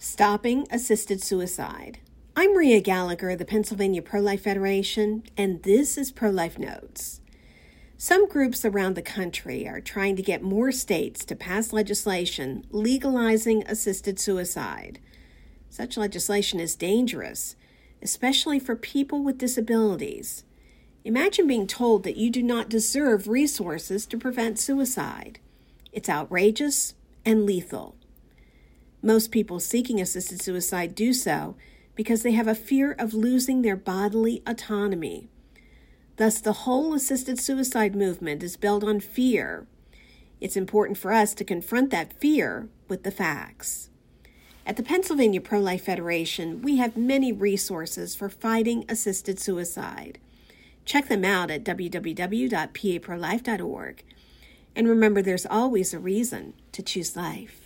Stopping Assisted Suicide. I'm Maria Gallagher of the Pennsylvania Pro-Life Federation, and this is Pro-Life Notes. Some groups around the country are trying to get more states to pass legislation legalizing assisted suicide. Such legislation is dangerous, especially for people with disabilities. Imagine being told that you do not deserve resources to prevent suicide. It's outrageous and lethal. Most people seeking assisted suicide do so because they have a fear of losing their bodily autonomy. Thus, the whole assisted suicide movement is built on fear. It's important for us to confront that fear with the facts. At the Pennsylvania Pro-Life Federation, we have many resources for fighting assisted suicide. Check them out at www.paprolife.org. And remember, there's always a reason to choose life.